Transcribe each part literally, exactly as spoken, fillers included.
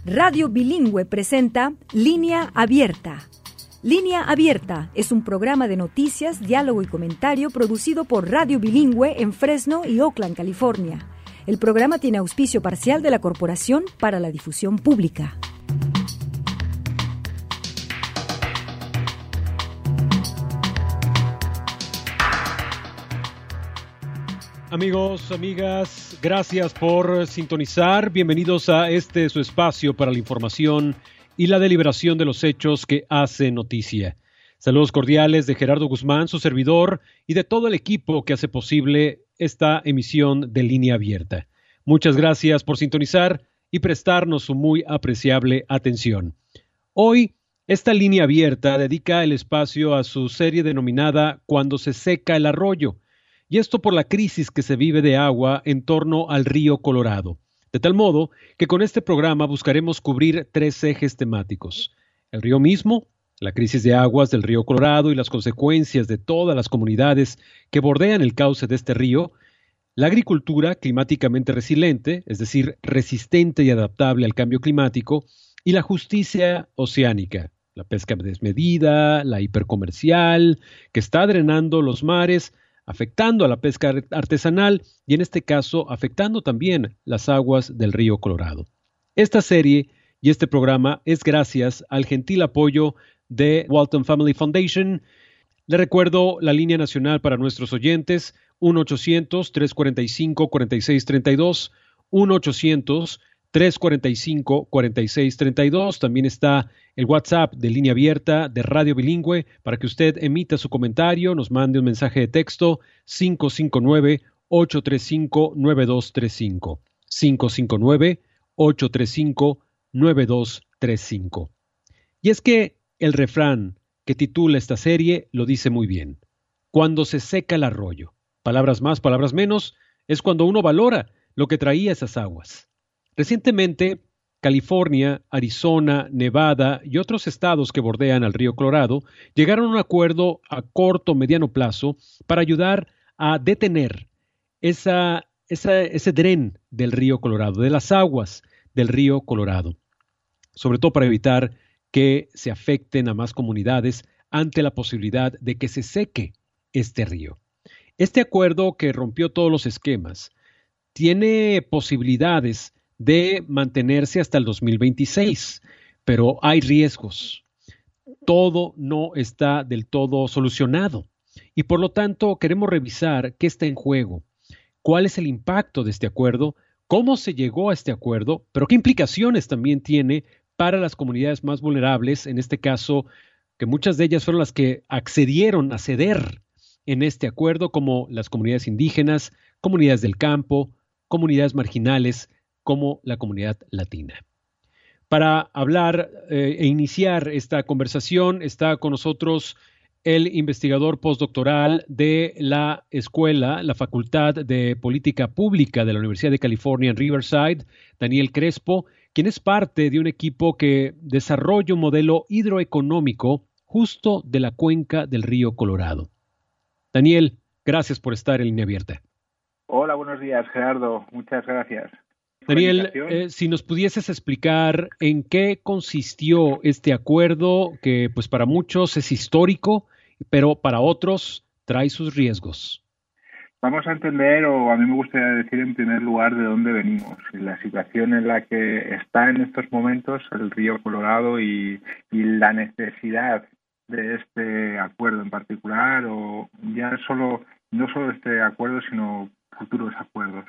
Radio Bilingüe presenta Línea Abierta. Línea Abierta es un programa de noticias, diálogo y comentario producido por Radio Bilingüe en Fresno y Oakland, California. El programa tiene auspicio parcial de la Corporación para la Difusión Pública. Amigos, amigas, gracias por sintonizar. Bienvenidos a este su espacio para la información y la deliberación de los hechos que hacen noticia. Saludos cordiales de Gerardo Guzmán, su servidor, y de todo el equipo que hace posible esta emisión de Línea Abierta. Muchas gracias por sintonizar y prestarnos su muy apreciable atención. Hoy, esta Línea Abierta dedica el espacio a su serie denominada Cuando se seca el arroyo, y esto por la crisis que se vive de agua en torno al río Colorado. De tal modo que con este programa buscaremos cubrir tres ejes temáticos: el río mismo, la crisis de aguas del río Colorado y las consecuencias de todas las comunidades que bordean el cauce de este río, la agricultura climáticamente resiliente, es decir, resistente y adaptable al cambio climático, y la justicia oceánica, la pesca desmedida, la hipercomercial, que está drenando los mares, afectando a la pesca artesanal y en este caso afectando también las aguas del río Colorado. Esta serie y este programa es gracias al gentil apoyo de Walton Family Foundation. Le recuerdo la línea nacional para nuestros oyentes, uno ochocientos, tres cuarenta y cinco, cuarenta y seis treinta y dos, uno ochocientos, tres cuarenta y cinco, cuarenta y seis treinta y dos. También está el WhatsApp de Línea Abierta de Radio Bilingüe para que usted emita su comentario, nos mande un mensaje de texto cinco cinco nueve, ocho tres cinco, nueve dos tres cinco. cinco cinco nueve, ocho tres cinco, nueve dos tres cinco. Y es que el refrán que titula esta serie lo dice muy bien. Cuando se seca el arroyo, palabras más, palabras menos, es cuando uno valora lo que traía esas aguas. Recientemente, California, Arizona, Nevada y otros estados que bordean al río Colorado llegaron a un acuerdo a corto o mediano plazo para ayudar a detener esa, esa, ese dren del río Colorado, de las aguas del río Colorado, sobre todo para evitar que se afecten a más comunidades ante la posibilidad de que se seque este río. Este acuerdo, que rompió todos los esquemas, tiene posibilidades de mantenerse hasta el dos mil veintiséis, pero hay riesgos. Todo no está del todo solucionado y por lo tanto queremos revisar qué está en juego, cuál es el impacto de este acuerdo, cómo se llegó a este acuerdo, pero qué implicaciones también tiene para las comunidades más vulnerables, en este caso, que muchas de ellas fueron las que accedieron a ceder en este acuerdo, como las comunidades indígenas, comunidades del campo, comunidades marginales, como la comunidad latina. Para hablar eh, e iniciar esta conversación está con nosotros el investigador postdoctoral de la escuela, la Facultad de Política Pública de la Universidad de California en Riverside, Daniel Crespo, quien es parte de un equipo que desarrolla un modelo hidroeconómico justo de la cuenca del río Colorado. Daniel, gracias por estar en Línea Abierta. Hola, buenos días, Gerardo. Muchas gracias. Daniel, eh, si nos pudieses explicar en qué consistió este acuerdo que pues para muchos es histórico, pero para otros trae sus riesgos. Vamos a entender, o a mí me gustaría decir en primer lugar, de dónde venimos, y la situación en la que está en estos momentos el río Colorado y, y la necesidad de este acuerdo en particular, o ya solo no solo este acuerdo, sino futuros acuerdos.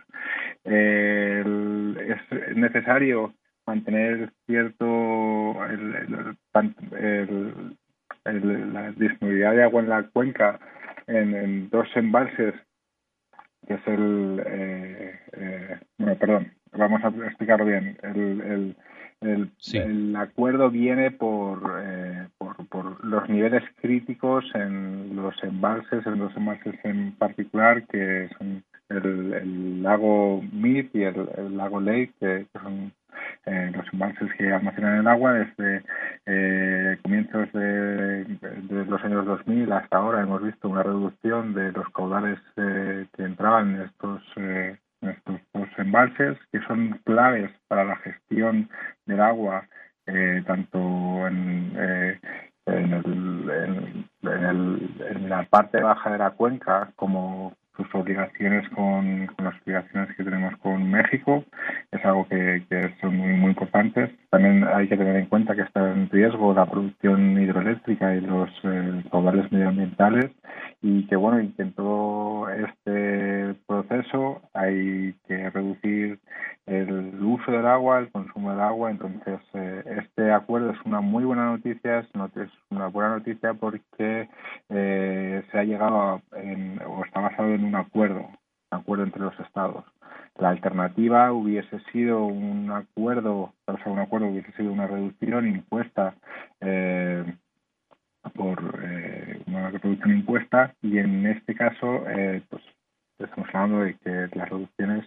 Eh, el, es necesario mantener cierto el, el, el, el, la disponibilidad de agua en la cuenca en, en dos embalses, que es el eh, eh, bueno, perdón, vamos a explicarlo bien. El, el, el, sí. el acuerdo viene por, eh, por por los niveles críticos en los embalses, en los embalses en particular, que son el, el lago Mead y el, el lago Lake, que son eh, los embalses que almacenan el agua desde eh, comienzos de, de los años dos mil hasta ahora. Hemos visto una reducción de los caudales eh, que entraban en estos, eh, en estos dos embalses, que son claves para la gestión del agua, eh, tanto en, eh, en, el, en, en, el, en la parte baja de la cuenca como sus obligaciones con, con las obligaciones que tenemos con México. Es algo que, que son muy, muy importantes. También hay que tener en cuenta que está en riesgo la producción hidroeléctrica y los eh, caudales medioambientales, y que bueno, y que en todo este proceso hay que reducir el uso del agua, el consumo del agua. Entonces eh, este acuerdo es una muy buena noticia, es una buena noticia porque eh, se ha llegado a, en, o está basado en un acuerdo, un acuerdo entre los estados. La alternativa hubiese sido un acuerdo, o sea, un acuerdo hubiese sido una reducción impuesta eh, por eh, una reducción impuesta, y en este caso eh, pues estamos hablando de que las reducciones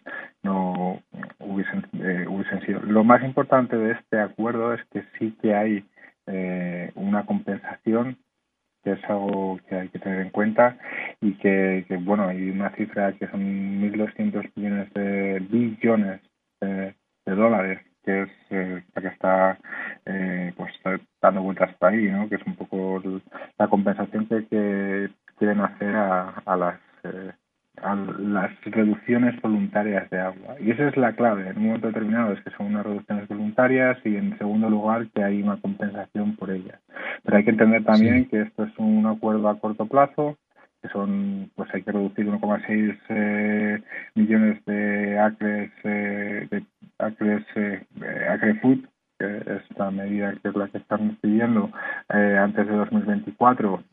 no hubiesen, eh, hubiesen sido. Lo más importante de este acuerdo es que sí que hay eh, una compensación, que es algo que hay que tener en cuenta, y que, que bueno, hay una cifra que son mil doscientos millones de billones de, de dólares, que es eh, la que está eh, pues dando vueltas por ahí, ¿no? Que es un poco la compensación que, que quieren hacer a, a las eh, a las reducciones voluntarias de agua. Y esa es la clave. En un momento determinado es que son unas reducciones voluntarias, y en segundo lugar que hay una compensación por ellas. Pero hay que entender también sí. que esto es un acuerdo a corto plazo, que son, pues hay que reducir uno coma seis eh, millones de acres eh, de acres eh, acre-food, que es la medida que es la que están pidiendo eh, antes de dos mil veinticuatro,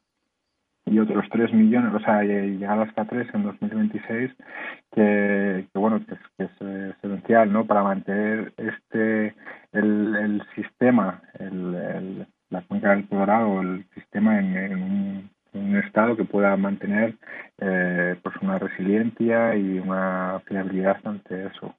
y otros tres millones, o sea, llegar hasta tres en dos mil veintiséis, que, que bueno, que es, que es eh, esencial, ¿no?, para mantener este el, el sistema, el, el, la cuenca del Colorado, el sistema en, en, un, en un estado que pueda mantener eh, pues una resiliencia y una fiabilidad ante eso.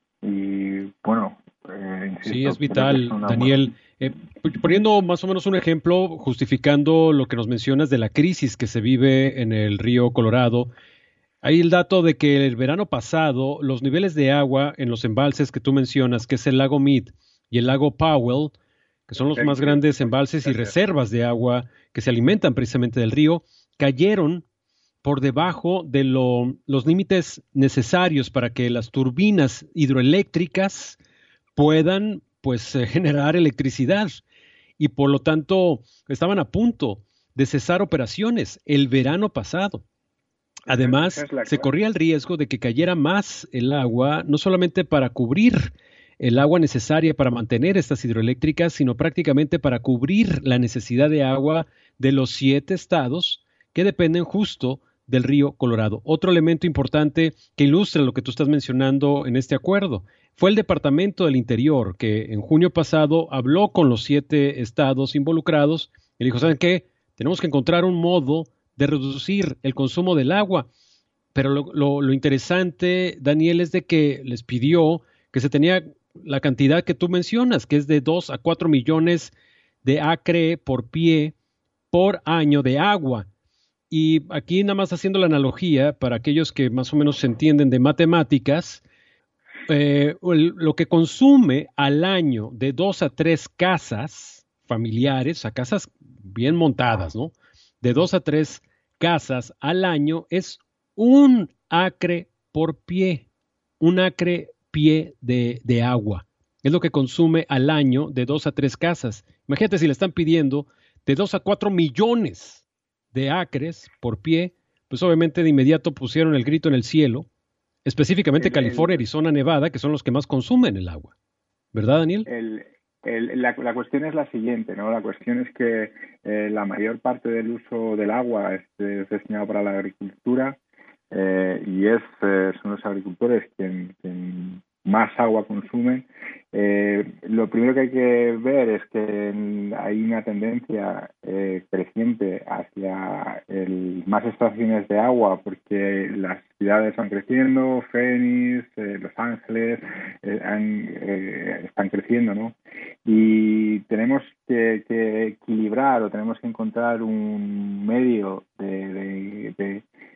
Y bueno, eh, insisto, sí, es vital, es Daniel. Eh, poniendo más o menos un ejemplo, justificando lo que nos mencionas de la crisis que se vive en el río Colorado, hay el dato de que el verano pasado los niveles de agua en los embalses que tú mencionas, que es el lago Mead y el lago Powell, que son los más grandes embalses y reservas de agua que se alimentan precisamente del río, cayeron por debajo de lo, los límites necesarios para que las turbinas hidroeléctricas puedan pues eh, generar electricidad, y por lo tanto estaban a punto de cesar operaciones el verano pasado. Además, se corría el riesgo de que cayera más el agua, no solamente para cubrir el agua necesaria para mantener estas hidroeléctricas, sino prácticamente para cubrir la necesidad de agua de los siete estados que dependen justo del río Colorado. Otro elemento importante que ilustra lo que tú estás mencionando en este acuerdo fue el Departamento del Interior, que en junio pasado habló con los siete estados involucrados y dijo, ¿saben qué? Tenemos que encontrar un modo de reducir el consumo del agua. Pero lo, lo, lo interesante, Daniel, es de que les pidió que se tenía la cantidad que tú mencionas, que es de dos a cuatro millones de acre por pie por año de agua. Y aquí nada más haciendo la analogía, para aquellos que más o menos se entienden de matemáticas, eh, lo que consume al año de dos a tres casas familiares, a casas bien montadas, ¿no? De dos a tres casas al año es un acre por pie, un acre pie de, de agua. Es lo que consume al año de dos a tres casas. Imagínate si le están pidiendo de dos a cuatro millones de acres por pie, pues obviamente de inmediato pusieron el grito en el cielo, específicamente el, California, el, Arizona, Nevada, que son los que más consumen el agua. ¿Verdad, Daniel? El, el, la, la cuestión es la siguiente, ¿no? La cuestión es que eh, la mayor parte del uso del agua es, es destinado para la agricultura eh, y es eh, son los agricultores quien, quien más agua consumen. Eh, lo primero que hay que ver es que hay una tendencia eh, creciente hacia el, más estaciones de agua, porque las ciudades van creciendo, Phoenix, eh, Los Ángeles eh, han, eh, están creciendo, ¿no? Y tenemos que, que equilibrar o tenemos que encontrar un medio de, de, de de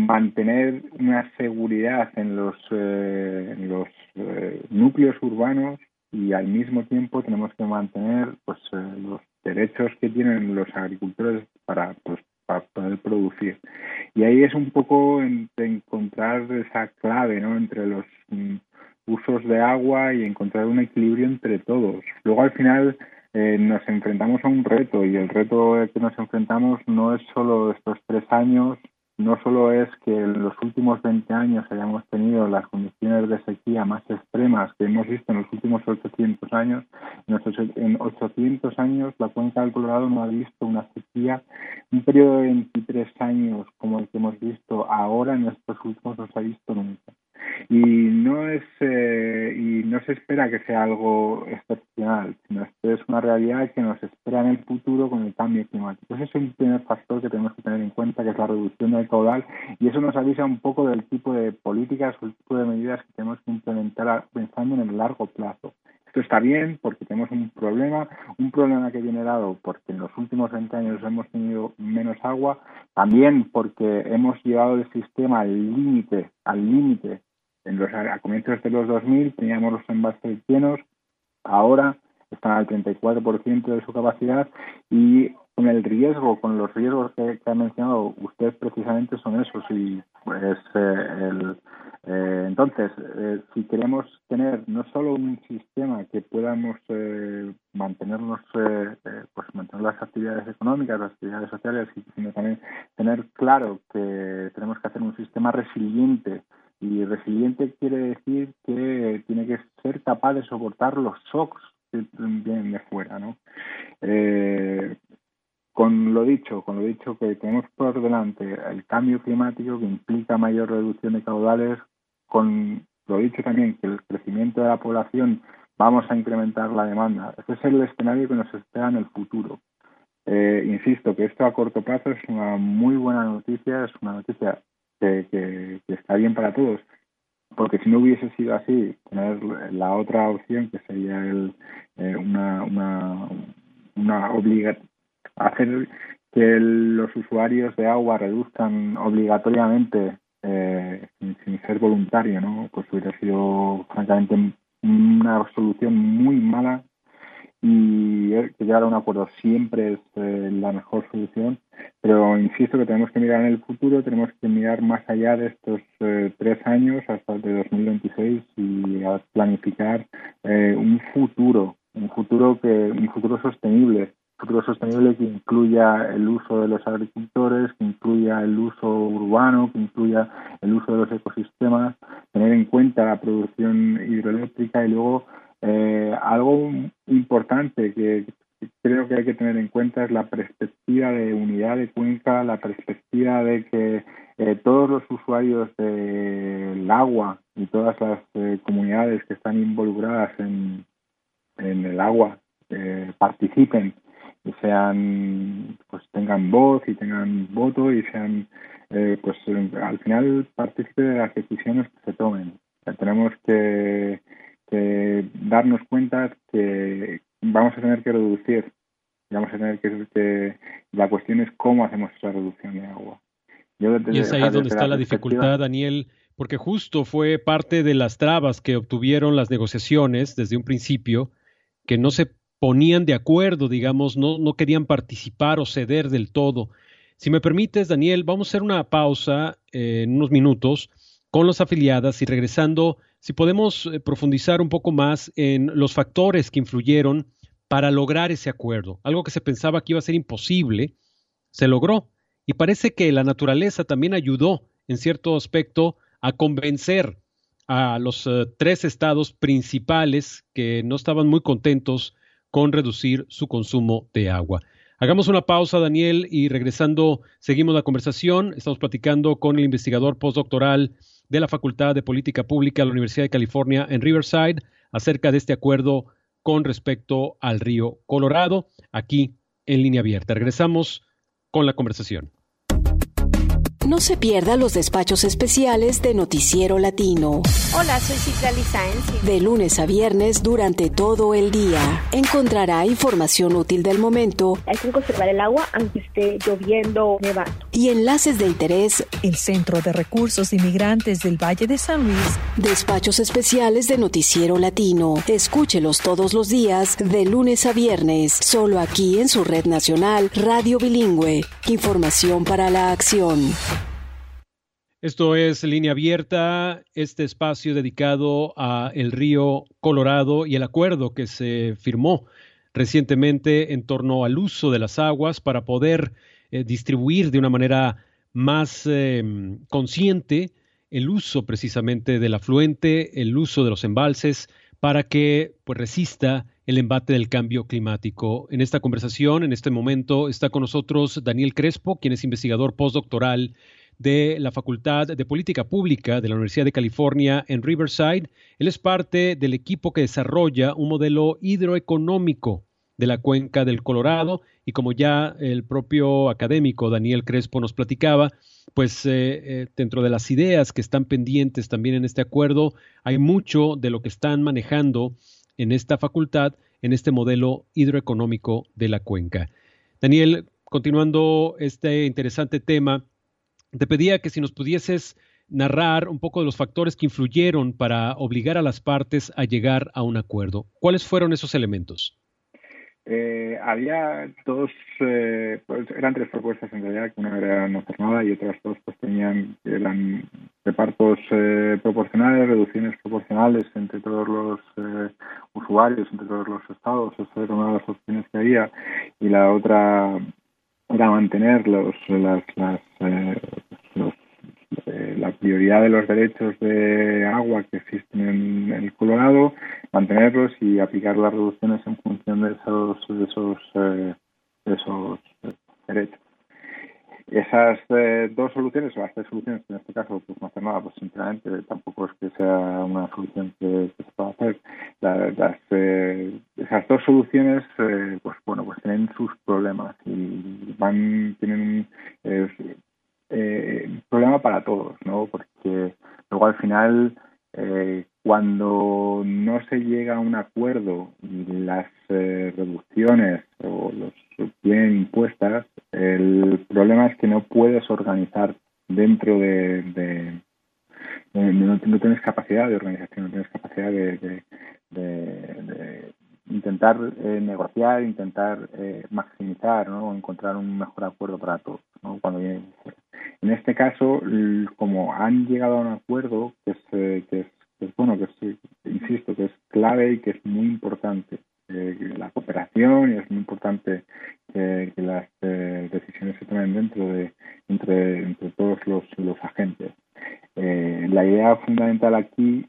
mantener una seguridad en los, eh, en los eh, núcleos urbanos y al mismo tiempo tenemos que mantener pues eh, los derechos que tienen los agricultores para, pues, para poder producir. Y ahí es un poco en, de encontrar esa clave, ¿no?, entre los mm, usos de agua y encontrar un equilibrio entre todos. Luego al final eh, nos enfrentamos a un reto y el reto al que nos enfrentamos no es solo estos tres años. No solo es que en los últimos veinte años hayamos tenido las condiciones de sequía más extremas que hemos visto en los últimos ochocientos años. En ochocientos años la cuenca del Colorado no ha visto una sequía, un periodo de veintitrés años como el que hemos visto ahora en estos últimos no se ha visto nunca. Y no es eh, y no se espera que sea algo excepcional, sino que es una realidad que nos espera en el futuro con el cambio climático. Ese es un primer factor que tenemos que tener en cuenta, que es la reducción del caudal, y eso nos avisa un poco del tipo de políticas o el tipo de medidas que tenemos que implementar pensando en el largo plazo. Esto está bien porque tenemos un problema, un problema que viene dado porque en los últimos veinte años hemos tenido menos agua, también porque hemos llevado el sistema al límite, al límite. En los, a comienzos de los dos mil teníamos los embalses llenos, ahora están al treinta y cuatro por ciento de su capacidad y con el riesgo, con los riesgos que, que ha mencionado usted precisamente son esos. Y pues eh, el, eh, entonces, eh, si queremos tener no solo un sistema que podamos eh, mantenernos, eh, eh, pues mantener las actividades económicas, las actividades sociales, sino también tener claro que tenemos que hacer un sistema resiliente. Y resiliente quiere decir que tiene que ser capaz de soportar los shocks que vienen de fuera, ¿no? Eh, con lo dicho, con lo dicho que tenemos por delante el cambio climático que implica mayor reducción de caudales, con lo dicho también que el crecimiento de la población vamos a incrementar la demanda. Ese es el escenario que nos espera en el futuro. Eh, insisto que esto a corto plazo es una muy buena noticia, es una noticia Que, que, que está bien para todos, porque si no hubiese sido así, tener la otra opción que sería el eh, una una una obliga hacer que el, los usuarios de agua reduzcan obligatoriamente eh, sin, sin ser voluntario, ¿no? Pues hubiera sido francamente una solución muy mala y que llegar a un acuerdo siempre es eh, la mejor solución, pero insisto que tenemos que mirar en el futuro, tenemos que mirar más allá de estos eh, tres años hasta el de dos mil veintiséis y a planificar eh, un futuro, un futuro que un futuro sostenible, un futuro sostenible que incluya el uso de los agricultores, que incluya el uso urbano, que incluya el uso de los ecosistemas, tener en cuenta la producción hidroeléctrica y luego Eh, algo importante que creo que hay que tener en cuenta es la perspectiva de unidad de cuenca, la perspectiva de que eh, todos los usuarios del agua y todas las eh, comunidades que están involucradas en, en el agua eh, participen y sean, pues tengan voz y tengan voto y sean, eh, pues al final participen de las decisiones que se tomen. O sea, tenemos que que darnos cuenta que vamos a tener que reducir, vamos a tener que, que la cuestión es cómo hacemos esa reducción de agua. Yo desde, y es ahí donde está la dificultad, Daniel, porque justo fue parte de las trabas que obtuvieron las negociaciones desde un principio, que no se ponían de acuerdo, digamos, no, no querían participar o ceder del todo. Si me permites, Daniel, vamos a hacer una pausa eh, en unos minutos con las afiliadas y regresando, si podemos eh, profundizar un poco más en los factores que influyeron para lograr ese acuerdo. Algo que se pensaba que iba a ser imposible, se logró. Y parece que la naturaleza también ayudó, en cierto aspecto, a convencer a los uh, tres estados principales que no estaban muy contentos con reducir su consumo de agua. Hagamos una pausa, Daniel, y regresando seguimos la conversación. Estamos platicando con el investigador postdoctoral de la Facultad de Política Pública de la Universidad de California en Riverside acerca de este acuerdo con respecto al río Colorado, aquí en Línea Abierta. Regresamos con la conversación. No se pierda los despachos especiales de Noticiero Latino. Hola, soy Citlali Sáenz. De lunes a viernes durante todo el día. Encontrará información útil del momento. Hay que conservar el agua aunque esté lloviendo o nevando. y enlaces de interés. El Centro de Recursos Inmigrantes del Valle de San Luis. Despachos especiales de Noticiero Latino. Escúchelos todos los días, de lunes a viernes, solo aquí en su red nacional Radio Bilingüe. Información para la acción. Esto es Línea Abierta, este espacio dedicado a el río Colorado y el acuerdo que se firmó recientemente en torno al uso de las aguas para poder eh, distribuir de una manera más eh, consciente el uso precisamente del afluente, el uso de los embalses para que pues, resista el embate del cambio climático. En esta conversación, en este momento, está con nosotros Daniel Crespo, quien es investigador postdoctoral de la Facultad de Política Pública de la Universidad de California en Riverside. Él es parte del equipo que desarrolla un modelo hidroeconómico de la cuenca del Colorado y como ya el propio académico Daniel Crespo nos platicaba, pues eh, eh, dentro de las ideas que están pendientes también en este acuerdo, hay mucho de lo que están manejando en esta facultad, en este modelo hidroeconómico de la cuenca. Daniel, continuando este interesante tema, te pedía que si nos pudieses narrar un poco de los factores que influyeron para obligar a las partes a llegar a un acuerdo. ¿Cuáles fueron esos elementos? Eh, había dos, eh, pues eran tres propuestas en realidad, que una era no hacer nada y otras dos pues tenían, eran repartos eh, proporcionales, reducciones proporcionales entre todos los eh, usuarios, entre todos los estados. Esa era una de las opciones que había, y la otra era mantener los, las, las, eh, los, eh, la prioridad de los derechos de agua que existen en el Colorado, mantenerlos y aplicar las reducciones en función de esos, de esos, eh, de esos derechos. Esas eh, dos soluciones, o las tres soluciones, en este caso, pues no hacer nada, pues sinceramente tampoco es que sea una solución que, que se pueda hacer. La, las, eh, esas dos soluciones, eh, pues bueno, pues tienen sus problemas y van, tienen un eh, eh, problema para todos, ¿no? Porque luego al final, eh, cuando no se llega a un acuerdo y las eh, reducciones o los tienen impuestas, el problema es que no puedes organizar dentro de, de, de no, no tienes capacidad de organización, no tienes capacidad de, de, de, de intentar eh, negociar, intentar eh, maximizar, ¿no? Encontrar un mejor acuerdo para todos, ¿no? Cuando viene. En este caso, como han llegado a un acuerdo que es, eh, que es, que es bueno, que es, insisto, que es clave y que es muy importante, eh, la cooperación, y es muy importante eh, que las eh, decisiones se tomen dentro de entre, entre todos los, los agentes. Eh, la idea fundamental aquí,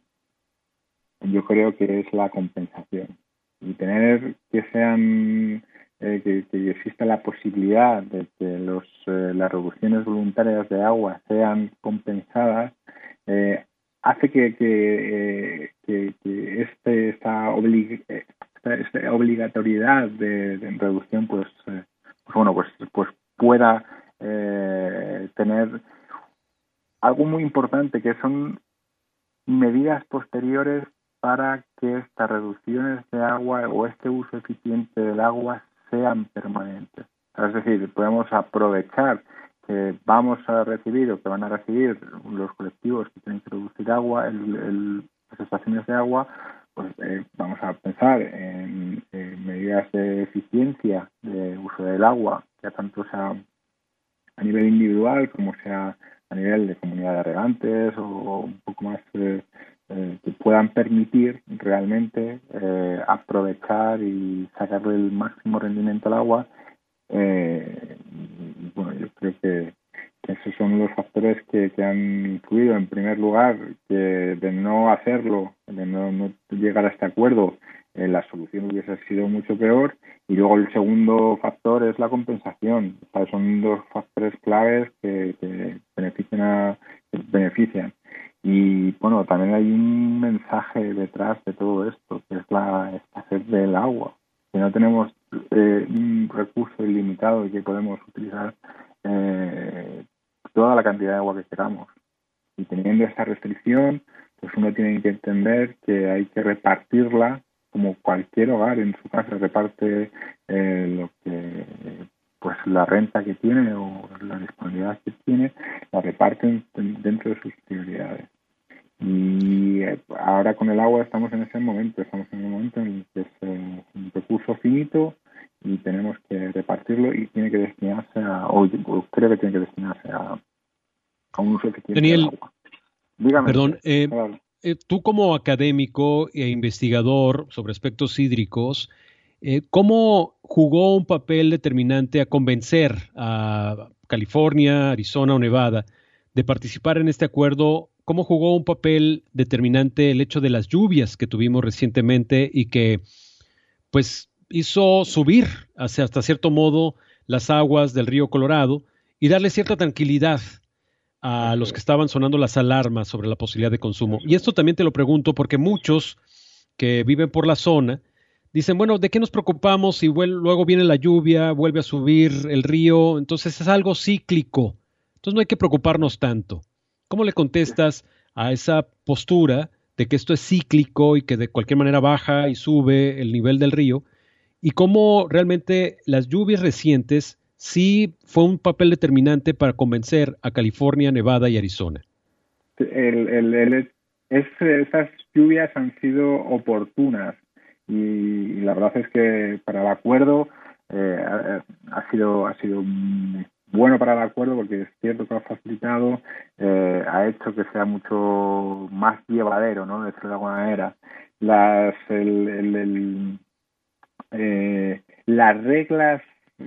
yo creo que es la compensación, y tener que sean eh, que, que exista la posibilidad de que los eh, las reducciones voluntarias de agua sean compensadas, eh, hace que que, eh, que, que este esta, oblig, esta, esta obligatoriedad de, de reducción pues, eh, pues bueno pues pues pueda eh, tener algo muy importante, que son medidas posteriores para que estas reducciones de agua o este uso eficiente del agua sean permanentes. Es decir, podemos aprovechar que vamos a recibir o que van a recibir los colectivos que tienen que reducir agua, el, el, las estaciones de agua, pues eh, vamos a pensar en, en medidas de eficiencia de uso del agua, ya tanto sea a nivel individual como sea a nivel de comunidad de regantes, o un poco más eh, eh, que puedan permitir realmente eh, aprovechar y sacarle el máximo rendimiento al agua. Eh, y, bueno, yo creo que, que esos son los factores que, que han influido. En primer lugar, que de no hacerlo, de no, no llegar a este acuerdo, eh, la solución hubiese sido mucho peor. Y luego el segundo factor es la compensación. O sea, son dos factores claves que, que benefician a, que benefician. Y bueno, también hay un mensaje detrás de todo esto, que es la escasez del agua. Que no tenemos eh, un recurso ilimitado y que podemos utilizar eh, toda la cantidad de agua que queramos. Y teniendo esta restricción, pues uno tiene que entender que hay que repartirla como cualquier hogar en su casa reparte eh, lo que pues la renta que tiene o la disponibilidad que tiene la reparten dentro de sus prioridades. Y ahora con el agua estamos en ese momento, estamos en un momento en el que es eh, un recurso finito y tenemos que repartirlo y tiene que destinarse a, o, o creo que tiene que destinarse a, a un uso eficiente Daniel, del agua. Dígame. Perdón, eh, claro. eh, tú como académico e investigador sobre aspectos hídricos, eh, ¿cómo jugó un papel determinante a convencer a California, Arizona o Nevada de participar en este acuerdo? ¿Cómo jugó un papel determinante el hecho de las lluvias que tuvimos recientemente y que pues hizo subir hacia, hasta cierto modo las aguas del río Colorado y darle cierta tranquilidad a los que estaban sonando las alarmas sobre la posibilidad de consumo? Y esto también te lo pregunto porque muchos que viven por la zona dicen, bueno, ¿de qué nos preocupamos si luego viene la lluvia, vuelve a subir el río? Entonces es algo cíclico, entonces no hay que preocuparnos tanto. ¿Cómo le contestas a esa postura de que esto es cíclico y que de cualquier manera baja y sube el nivel del río? Y cómo realmente las lluvias recientes sí fue un papel determinante para convencer a California, Nevada y Arizona. El, el, el, es, esas lluvias han sido oportunas y, y la verdad es que para el acuerdo eh, ha, ha sido ha sido bueno para el acuerdo porque es cierto que ha facilitado, eh, ha hecho que sea mucho más llevadero, ¿no? Decirlo de alguna manera. Las, el, el, el, eh, las reglas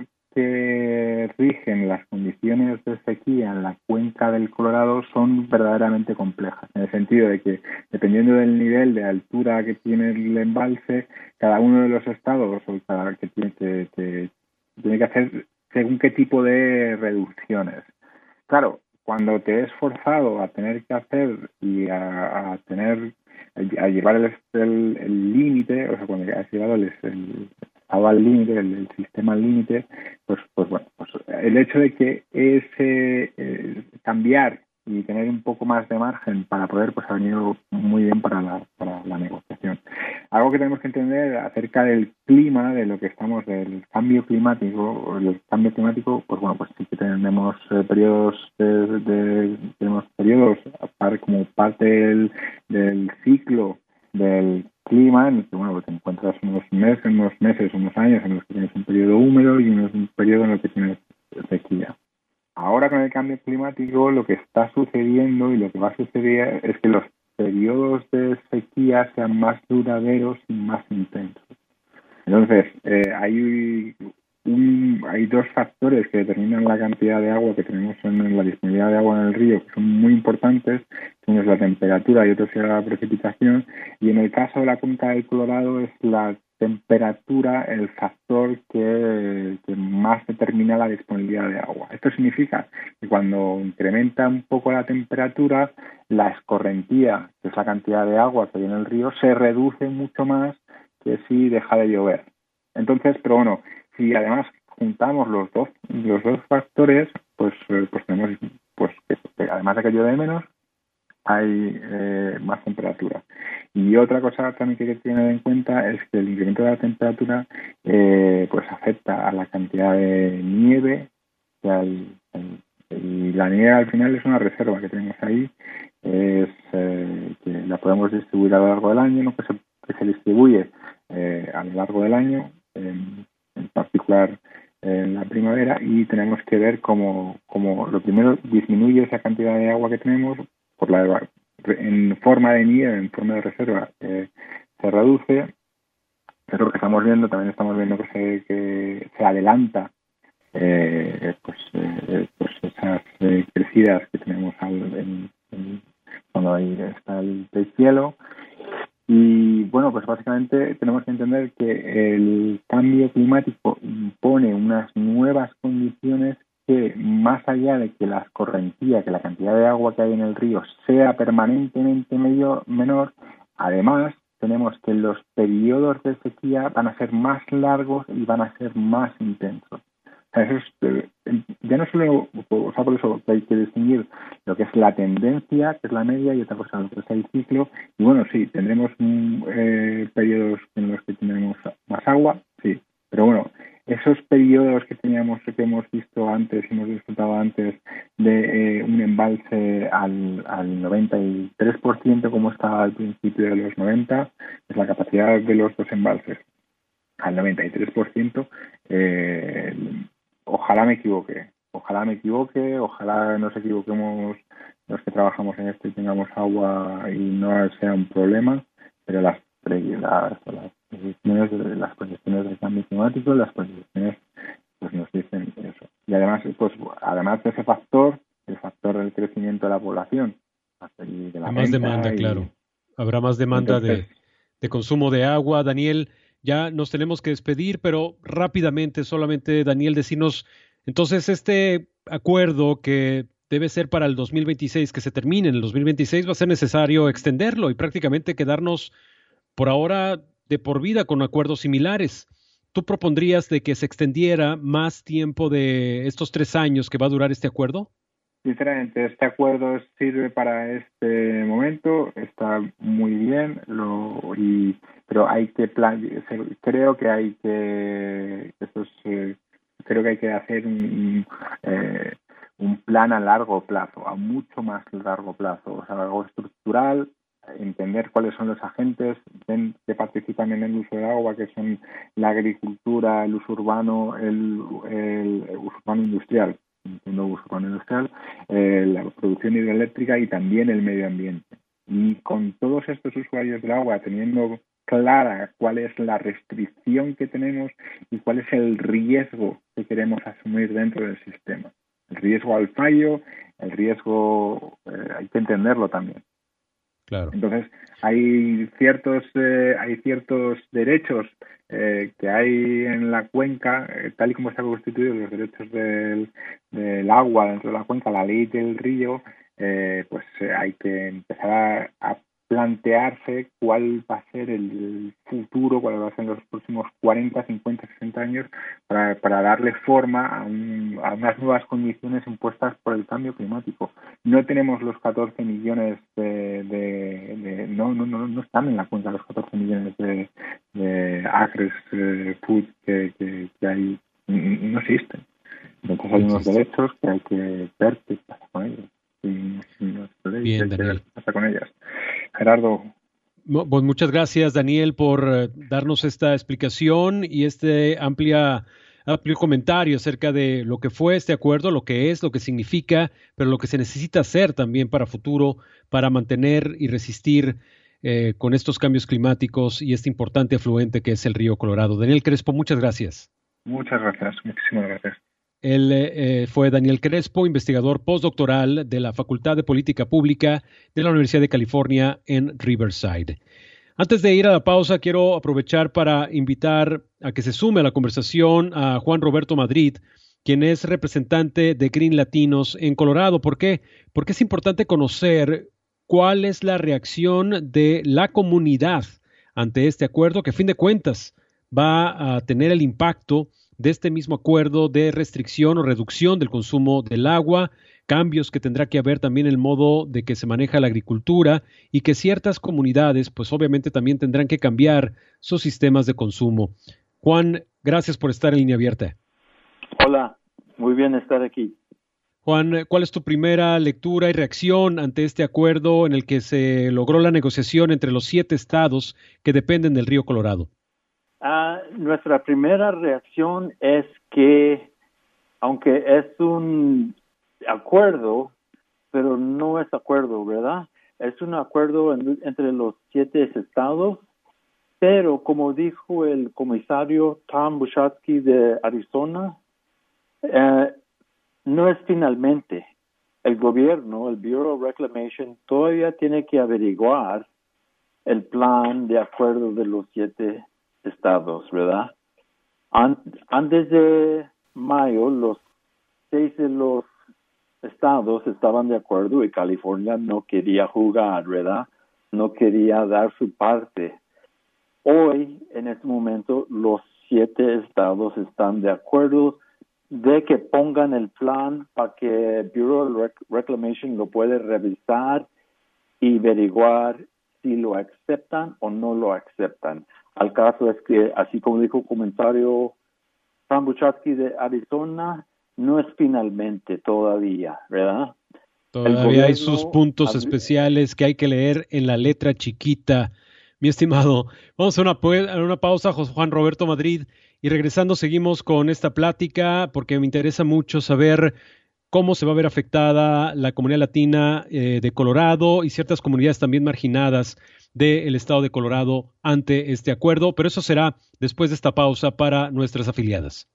que rigen las condiciones de sequía en la cuenca del Colorado son verdaderamente complejas, en el sentido de que, dependiendo del nivel de altura que tiene el embalse, cada uno de los estados o cada que tiene que, que tiene que hacer según qué tipo de reducciones. Claro, cuando te es forzado a tener que hacer y a, a tener a llevar el límite, o sea, cuando has llevado el, el estado al límite, el, el sistema al límite, pues, pues bueno, pues el hecho de que ese eh, cambiar y tener un poco más de margen para poder, pues ha venido muy bien para la, para la negociación. Algo que tenemos que entender acerca del clima, de lo que estamos, del cambio climático, el cambio climático, pues bueno, pues sí que tenemos eh, periodos de, de, tenemos periodos como parte del, del ciclo del clima, en el que bueno, pues te encuentras unos meses, unos meses, unos años en los que tienes un periodo húmedo y un periodo en el que tienes sequía. Ahora con el cambio climático lo que está sucediendo y lo que va a suceder es que los periodos de sequía sean más duraderos y más intensos. Entonces, eh, hay un, hay dos factores que determinan la cantidad de agua que tenemos en la disponibilidad de agua en el río que son muy importantes. Uno es la temperatura y otro es la precipitación. Y en el caso de la cuenca del Colorado es la temperatura el factor que, que más determina la disponibilidad de agua. Esto significa que cuando incrementa un poco la temperatura, la escorrentía, que es la cantidad de agua que hay en el río, se reduce mucho más que si deja de llover. Entonces, pero bueno, si además juntamos los dos los dos factores, pues pues tenemos pues que además de que llueve menos, hay eh, más temperatura. Y otra cosa también que hay que tener en cuenta es que el incremento de la temperatura eh, pues afecta a la cantidad de nieve que hay, y la nieve al final es una reserva que tenemos ahí, es eh, que la podemos distribuir a lo largo del año, ¿no? que, se, que se distribuye eh, a lo largo del año, en, en particular en la primavera, y tenemos que ver cómo, cómo lo primero disminuye esa cantidad de agua que tenemos por la en forma de nieve, en forma de reserva, eh, se reduce, pero lo que estamos viendo, también estamos viendo que se, que se adelanta eh, pues, eh, pues esas eh, crecidas que tenemos al, en, en, cuando ahí está el deshielo. Y bueno, pues básicamente tenemos que entender que el cambio climático impone unas nuevas condiciones que, más allá de que la escorrentía, que la cantidad de agua que hay en el río sea permanentemente medio, menor, además tenemos que los periodos de sequía van a ser más largos y van a ser más intensos. O sea, eso es, ya no solo, o sea, por eso hay que distinguir lo que es la tendencia, que es la media, y otra cosa, lo que es el ciclo. Y bueno, sí, tendremos un, eh, periodos en los que tendremos más agua, sí, pero bueno, esos periodos que teníamos, que hemos visto antes, hemos disfrutado antes de eh, un embalse al, al noventa y tres por ciento como estaba al principio de los noventa, es la capacidad de los dos embalses al noventa y tres por ciento, eh, ojalá me equivoque, ojalá me equivoque, ojalá nos equivoquemos los que trabajamos en esto y tengamos agua y no sea un problema, pero las las, las proyecciones de las proyecciones del cambio climático, las proyecciones pues nos dicen eso. Y además, pues además de ese factor, el factor del crecimiento de la población, y de la más demanda, y, claro. Habrá más demanda entonces, de, de consumo de agua. Daniel, ya nos tenemos que despedir, pero rápidamente, solamente, Daniel, decirnos, entonces, este acuerdo que debe ser para el dos mil veintiséis, que se termine en el dos mil veintiséis, va a ser necesario extenderlo y prácticamente quedarnos por ahora de por vida con acuerdos similares. ¿Tú propondrías de que se extendiera más tiempo de estos tres años que va a durar este acuerdo? Sinceramente, este acuerdo sirve para este momento, está muy bien, lo, y, pero hay que plan, creo que hay que, esto es, eh, creo que hay que hacer un, eh, un plan a largo plazo, a mucho más largo plazo, o sea, algo estructural, entender cuáles son los agentes que participan en el uso del agua, que son la agricultura, el uso urbano, el, el, el uso urbano industrial. Entiendo uso urbano industrial, eh, la producción hidroeléctrica y también el medio ambiente. Y con todos estos usuarios del agua teniendo clara cuál es la restricción que tenemos y cuál es el riesgo que queremos asumir dentro del sistema. El riesgo al fallo, el riesgo, eh, hay que entenderlo también. Claro. Entonces, hay ciertos eh, hay ciertos derechos eh, que hay en la cuenca, eh, tal y como está constituido los derechos del, del agua dentro de la cuenca, la ley del río, eh, pues eh, hay que empezar a, a plantearse cuál va a ser el futuro, cuál va a ser los próximos cuarenta, cincuenta, sesenta años para, para darle forma a, un, a unas nuevas condiciones impuestas por el cambio climático. No tenemos los catorce millones de, de, de no, no, no, no están en la cuenta los catorce millones de, de acres eh, food que, que, que hay, no existen. Entonces hay unos derechos que hay que ver qué pasa con ellos. Y, y Bien, Daniel. ¿Qué pasa con ellas? Gerardo. Pues muchas gracias, Daniel, por darnos esta explicación y este amplia, amplio comentario acerca de lo que fue este acuerdo, lo que es, lo que significa, pero lo que se necesita hacer también para futuro, para mantener y resistir eh, con estos cambios climáticos y este importante afluente que es el río Colorado. Daniel Crespo, muchas gracias. Muchas gracias, muchísimas gracias. Él eh, fue Daniel Crespo, investigador postdoctoral de la Facultad de Política Pública de la Universidad de California en Riverside. Antes de ir a la pausa, quiero aprovechar para invitar a que se sume a la conversación a Juan Roberto Madrid, quien es representante de Green Latinos en Colorado. ¿Por qué? Porque es importante conocer cuál es la reacción de la comunidad ante este acuerdo, que a fin de cuentas va a tener el impacto de este mismo acuerdo de restricción o reducción del consumo del agua, cambios que tendrá que haber también en el modo de que se maneja la agricultura y que ciertas comunidades pues obviamente también tendrán que cambiar sus sistemas de consumo. Juan, gracias por estar en Línea Abierta. Hola, muy bien estar aquí. Juan, ¿cuál es tu primera lectura y reacción ante este acuerdo en el que se logró la negociación entre los siete estados que dependen del río Colorado? Uh, nuestra primera reacción es que, aunque es un acuerdo, pero no es acuerdo, ¿verdad? Es un acuerdo en, entre los siete estados, pero como dijo el comisario Tom Bushatsky de Arizona, uh, no es finalmente. El gobierno, el Bureau of Reclamation, todavía tiene que averiguar el plan de acuerdo de los siete estados, ¿verdad? Antes de mayo, los seis de los estados estaban de acuerdo y California no quería jugar, ¿verdad? No quería dar su parte. Hoy, en este momento, los siete estados están de acuerdo de que pongan el plan para que Bureau of Reclamation lo puede revisar y averiguar si lo aceptan o no lo aceptan. Al caso es que, así como dijo el comentario Fran Buchatsky de Arizona, no es finalmente todavía, ¿verdad? Todavía hay sus puntos especiales que hay que leer en la letra chiquita. Mi estimado, vamos a una, a una pausa, Juan Roberto Madrid, y regresando seguimos con esta plática porque me interesa mucho saber cómo se va a ver afectada la comunidad latina eh, de Colorado y ciertas comunidades también marginadas del estado de Colorado ante este acuerdo, pero eso será después de esta pausa para nuestras afiliadas.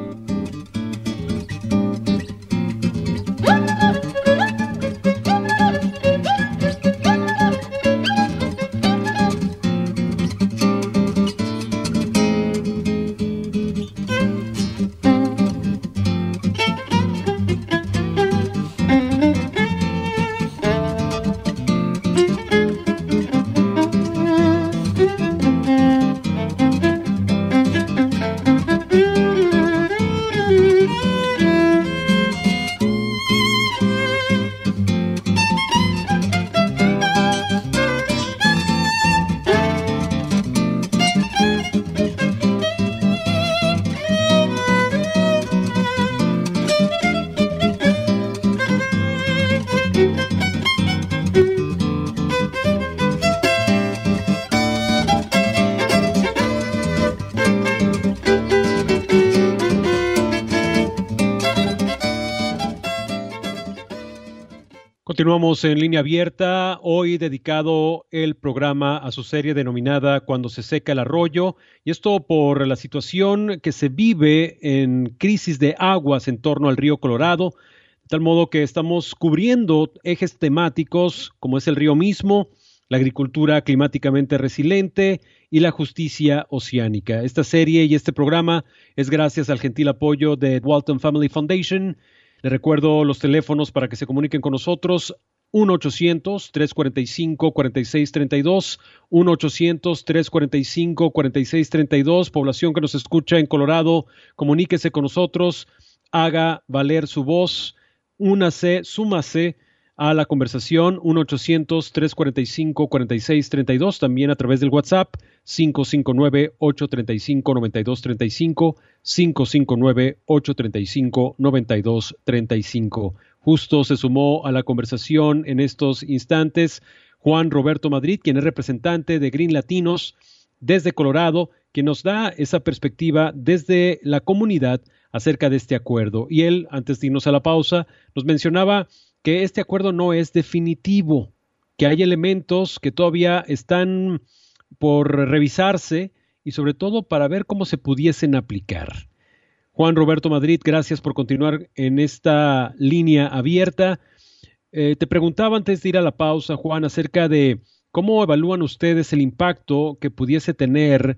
Continuamos en Línea Abierta, hoy dedicado el programa a su serie denominada Cuando se seca el arroyo, y esto por la situación que se vive en crisis de aguas en torno al río Colorado, de tal modo que estamos cubriendo ejes temáticos como es el río mismo, la agricultura climáticamente resiliente y la justicia oceánica. Esta serie y este programa es gracias al gentil apoyo de Walton Family Foundation. Les recuerdo los teléfonos para que se comuniquen con nosotros, uno ochocientos, tres cuarenta y cinco, cuarenta y seis treinta y dos, uno ochocientos, tres cuarenta y cinco, cuarenta y seis treinta y dos, población que nos escucha en Colorado, comuníquese con nosotros, haga valer su voz, únase, súmase a la conversación, uno ochocientos, tres cuarenta y cinco, cuarenta y seis treinta y dos, también a través del WhatsApp, cinco cinco nueve, ocho tres cinco, nueve dos tres cinco, cinco cinco nueve, ocho tres cinco, nueve dos tres cinco. Justo se sumó a la conversación en estos instantes Juan Roberto Madrid, quien es representante de Green Latinos desde Colorado, quien nos da esa perspectiva desde la comunidad acerca de este acuerdo. Y él, antes de irnos a la pausa, nos mencionaba que este acuerdo no es definitivo, que hay elementos que todavía están por revisarse y sobre todo para ver cómo se pudiesen aplicar. Juan Roberto Madrid, gracias por continuar en esta línea abierta. Eh, te preguntaba antes de ir a la pausa, Juan, acerca de cómo evalúan ustedes el impacto que pudiese tener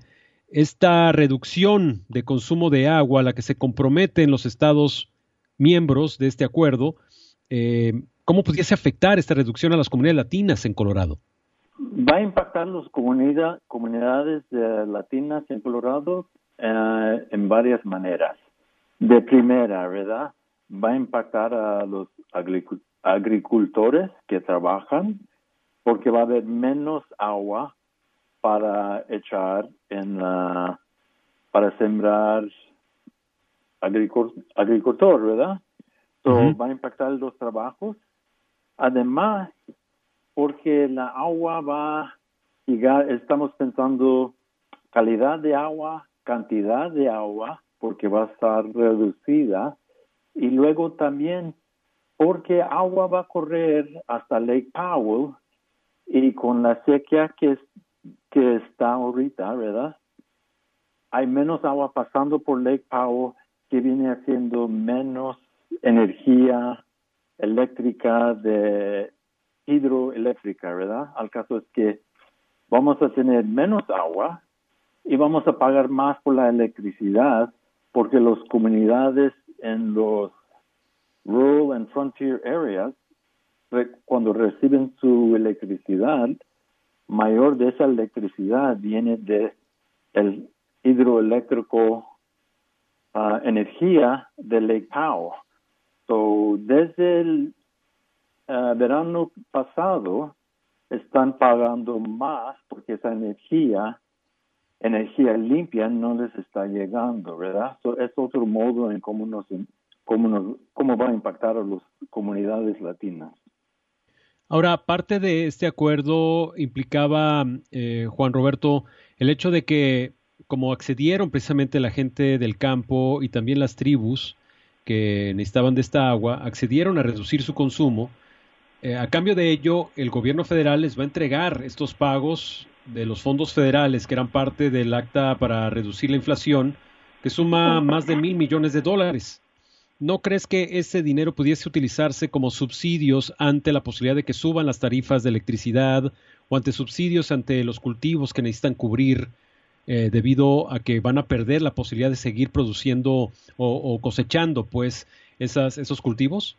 esta reducción de consumo de agua a la que se comprometen los estados miembros de este acuerdo. Eh, ¿Cómo pudiese afectar esta reducción a las comunidades latinas en Colorado? Va a impactar las comunidad, comunidades uh, latinas en Colorado uh, en varias maneras. De primera, ¿verdad? Va a impactar a los agric- agricultores que trabajan porque va a haber menos agua para echar en la, para sembrar agricul- agricultor, ¿verdad? So, uh-huh. Va a impactar los trabajos. Además, porque la agua va a llegar, estamos pensando calidad de agua, cantidad de agua, porque va a estar reducida. Y luego también porque agua va a correr hasta Lake Powell y con la sequía que, que está ahorita, ¿verdad? Hay menos agua pasando por Lake Powell que viene haciendo menos energía eléctrica de hidroeléctrica, ¿verdad? Al caso es que vamos a tener menos agua y vamos a pagar más por la electricidad porque las comunidades en los rural and frontier areas, cuando reciben su electricidad, mayor de esa electricidad viene de el hidroeléctrico uh, energía de Lake Powell. So, desde el uh, verano pasado están pagando más porque esa energía energía limpia no les está llegando, ¿verdad? So, es otro modo en cómo nos, cómo nos, cómo va a impactar a las comunidades latinas. Ahora, parte de este acuerdo implicaba, eh, Juan Roberto, el hecho de que, como accedieron precisamente la gente del campo y también las tribus que necesitaban de esta agua, accedieron a reducir su consumo. Eh, a cambio de ello, el gobierno federal les va a entregar estos pagos de los fondos federales que eran parte del acta para reducir la inflación, que suma más de mil millones de dólares. ¿No crees que ese dinero pudiese utilizarse como subsidios ante la posibilidad de que suban las tarifas de electricidad o ante subsidios ante los cultivos que necesitan cubrir eh, debido a que van a perder la posibilidad de seguir produciendo o, o cosechando pues esas, esos cultivos?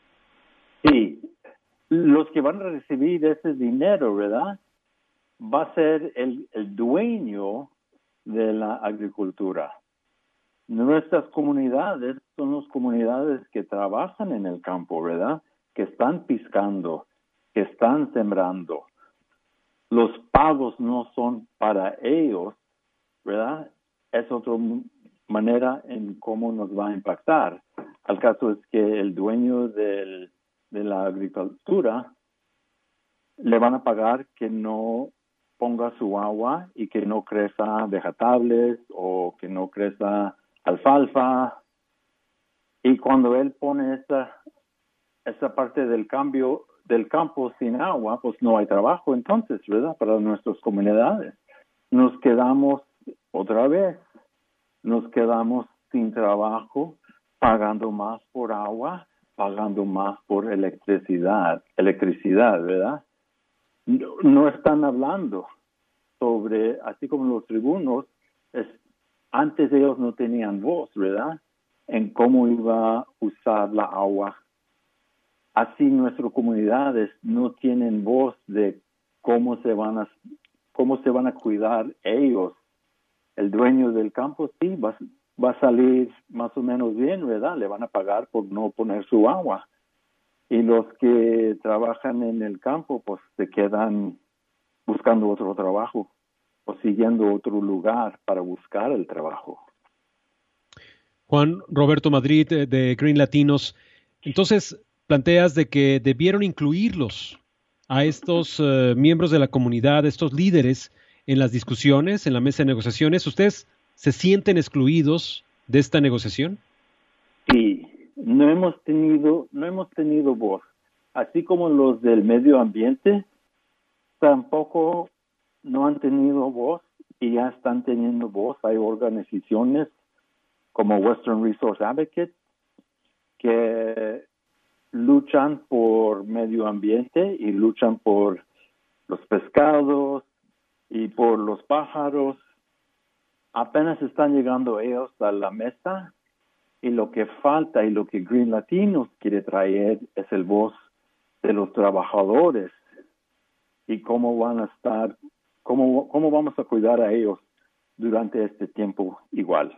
Sí, los que van a recibir ese dinero, ¿verdad? Va a ser el, el dueño de la agricultura. Nuestras comunidades son las comunidades que trabajan en el campo, ¿verdad? Que están piscando, que están sembrando. Los pagos no son para ellos, ¿verdad? Es otra manera en cómo nos va a impactar. El caso es que el dueño del, de la agricultura le van a pagar que no ponga su agua y que no crezca vegetables o que no crezca alfalfa, y cuando él pone esa, esa parte del cambio del campo sin agua, pues no hay trabajo entonces, ¿verdad? Para nuestras comunidades. Nos quedamos otra vez, nos quedamos sin trabajo, pagando más por agua, pagando más por electricidad, electricidad, ¿verdad? No, no están hablando sobre, así como los tribunos, es, antes ellos no tenían voz, ¿verdad?, en cómo iba a usar la agua. Así nuestras comunidades no tienen voz de cómo se van a, cómo se van a cuidar ellos. El dueño del campo sí va, va a salir más o menos bien, ¿verdad? Le van a pagar por no poner su agua. Y los que trabajan en el campo, pues se quedan buscando otro trabajo o siguiendo otro lugar para buscar el trabajo. Juan Roberto Madrid, de Green Latinos, entonces planteas de que debieron incluirlos a estos uh, miembros de la comunidad, estos líderes, en las discusiones, en la mesa de negociaciones. ¿Ustedes se sienten excluidos de esta negociación? Sí, no hemos tenido, no hemos tenido voz. Así como los del medio ambiente, tampoco no han tenido voz y ya están teniendo voz. Hay organizaciones como Western Resource Advocate que luchan por medio ambiente y luchan por los pescados y por los pájaros. Apenas están llegando ellos a la mesa y lo que falta y lo que Green Latinos quiere traer es el voz de los trabajadores y cómo van a estar, cómo, cómo vamos a cuidar a ellos durante este tiempo igual.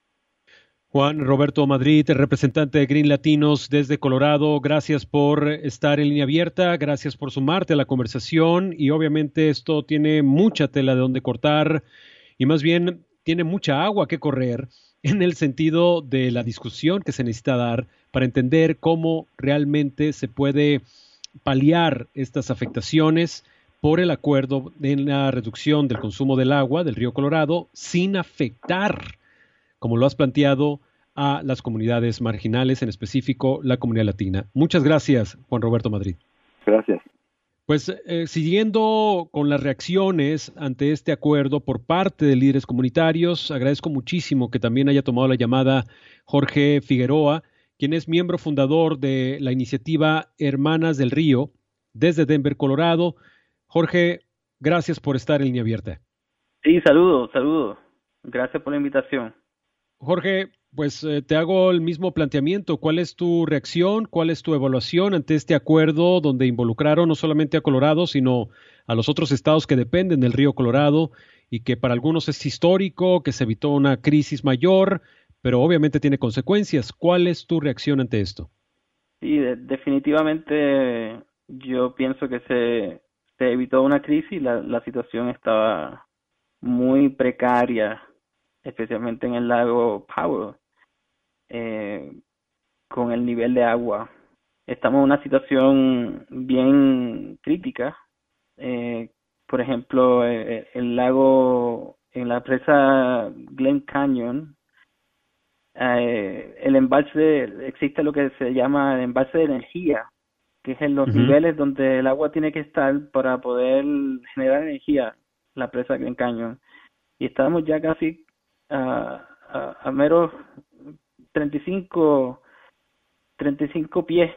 Juan Roberto Madrid, representante de Green Latinos desde Colorado, gracias por estar en línea abierta, gracias por sumarte a la conversación y obviamente esto tiene mucha tela de donde cortar y más bien tiene mucha agua que correr en el sentido de la discusión que se necesita dar para entender cómo realmente se puede paliar estas afectaciones por el acuerdo en la reducción del consumo del agua del río Colorado sin afectar, como lo has planteado, a las comunidades marginales, en específico la comunidad latina. Muchas gracias, Juan Roberto Madrid. Gracias. Pues eh, siguiendo con las reacciones ante este acuerdo por parte de líderes comunitarios, agradezco muchísimo que también haya tomado la llamada Jorge Figueroa, quien es miembro fundador de la iniciativa Hermanas del Río, desde Denver, Colorado. Jorge, gracias por estar en línea abierta. Sí, saludos, saludos. Gracias por la invitación. Jorge, pues eh, te hago el mismo planteamiento. ¿Cuál es tu reacción? ¿Cuál es tu evaluación ante este acuerdo donde involucraron no solamente a Colorado, sino a los otros estados que dependen del río Colorado y que para algunos es histórico, que se evitó una crisis mayor, pero obviamente tiene consecuencias? ¿Cuál es tu reacción ante esto? Sí, de, definitivamente yo pienso que se, se evitó una crisis. La, la situación estaba muy precaria, especialmente en el lago Powell, eh, con el nivel de agua. Estamos en una situación bien crítica. Eh, por ejemplo, eh, el lago, en la presa Glen Canyon, eh, el embalse, existe lo que se llama el embalse de energía, que es en los uh-huh. niveles donde el agua tiene que estar para poder generar energía, la presa Glen Canyon. Y estamos ya casi a, a, a meros treinta y cinco pies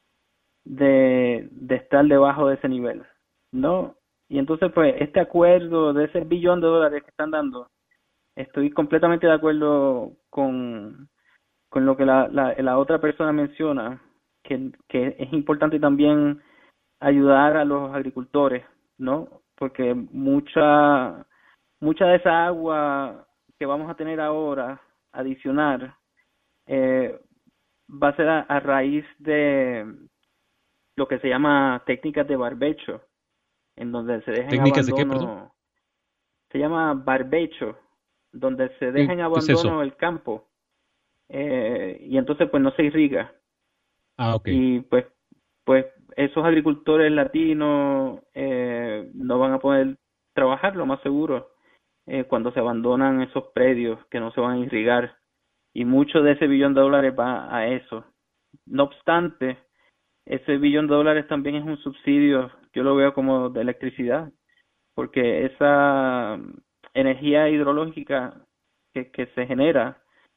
de, de estar debajo de ese nivel, ¿no? Y entonces, pues, este acuerdo de ese billón de dólares que están dando, estoy completamente de acuerdo con, con lo que la, la, la otra persona menciona, que, que es importante también ayudar a los agricultores, ¿no? Porque mucha, mucha de esa agua que vamos a tener ahora, adicional, eh, va a ser a, a raíz de lo que se llama técnicas de barbecho, en donde se deja en ¿Técnicas abandono, de qué, perdón? Se llama barbecho, donde se deja en abandono el campo, eh, y entonces pues no se irriga. Ah, ok. Y pues, pues esos agricultores latinos eh, no van a poder trabajar, lo más seguro, eh, cuando se abandonan esos predios que no se van a irrigar. Y mucho de ese billón de dólares va a eso. No obstante, ese billón de dólares también es un subsidio, yo lo veo como de electricidad, porque esa energía hidrológica que, que se genera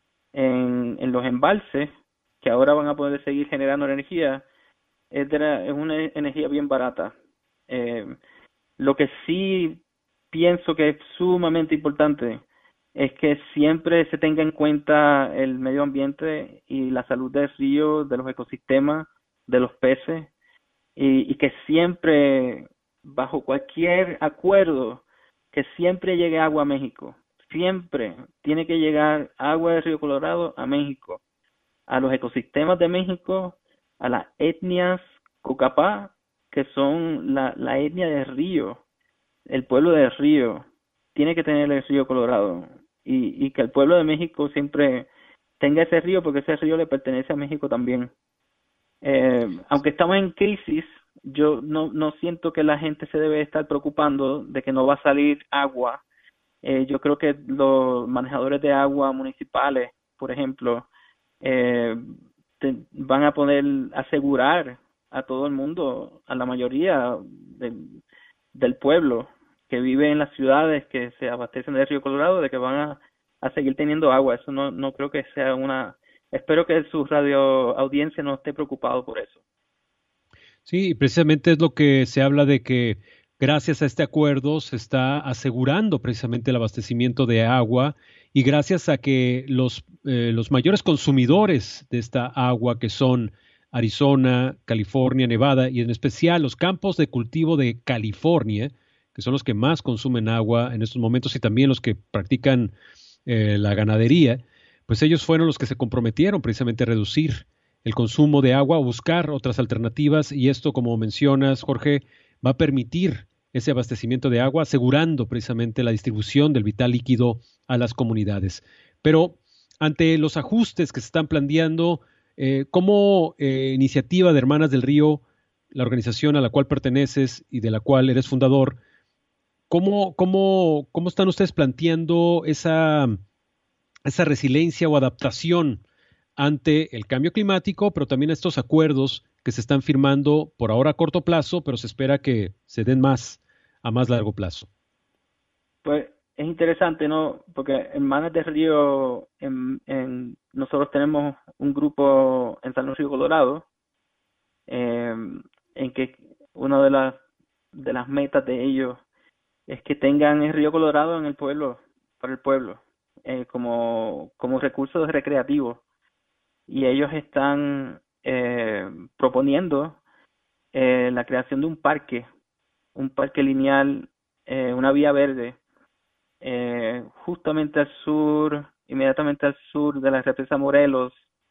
en, en los embalses, que ahora van a poder seguir generando energía, es, de la, es una energía bien barata. Eh, lo que sí pienso que es sumamente importante es que siempre se tenga en cuenta el medio ambiente y la salud del río, de los ecosistemas, de los peces, y, y que siempre, bajo cualquier acuerdo, que siempre llegue agua a México. Siempre tiene que llegar agua del río Colorado a México, a los ecosistemas de México, a las etnias Cocapá, que son la, la etnia del río, el pueblo del río, tiene que tener el río Colorado, y, y que el pueblo de México siempre tenga ese río, porque ese río le pertenece a México también. Eh, aunque estamos en crisis, yo no, no siento que la gente se debe estar preocupando de que no va a salir agua. Eh, yo creo que los manejadores de agua municipales, por ejemplo, eh, te, van a poder asegurar a todo el mundo, a la mayoría del, del pueblo que vive en las ciudades que se abastecen del río Colorado, de que van a, a seguir teniendo agua. Eso no, no creo que sea una... Espero que su radio audiencia no esté preocupado por eso. Sí, precisamente es lo que se habla de que gracias a este acuerdo se está asegurando precisamente el abastecimiento de agua, y gracias a que los, eh, los mayores consumidores de esta agua, que son Arizona, California, Nevada, y en especial los campos de cultivo de California, que son los que más consumen agua en estos momentos, y también los que practican eh, la ganadería, pues ellos fueron los que se comprometieron precisamente a reducir el consumo de agua o buscar otras alternativas, y esto, como mencionas, Jorge, va a permitir ese abastecimiento de agua, asegurando precisamente la distribución del vital líquido a las comunidades. Pero ante los ajustes que se están planteando, eh, como eh, iniciativa de Hermanas del Río, la organización a la cual perteneces y de la cual eres fundador, ¿cómo, cómo, cómo están ustedes planteando esa, esa resiliencia o adaptación ante el cambio climático, pero también estos acuerdos que se están firmando por ahora a corto plazo, pero se espera que se den más a más largo plazo? Pues es interesante, ¿no? Porque Hermanas del Río, en, en, nosotros tenemos un grupo en San Luis Río Colorado, eh, en que una de las de las metas de ellos es que tengan el río Colorado en el pueblo, para el pueblo, eh, como, como recurso recreativo. Y ellos están eh, proponiendo eh, la creación de un parque, un parque lineal, eh, una vía verde, eh, justamente al sur, inmediatamente al sur de la represa Morelos,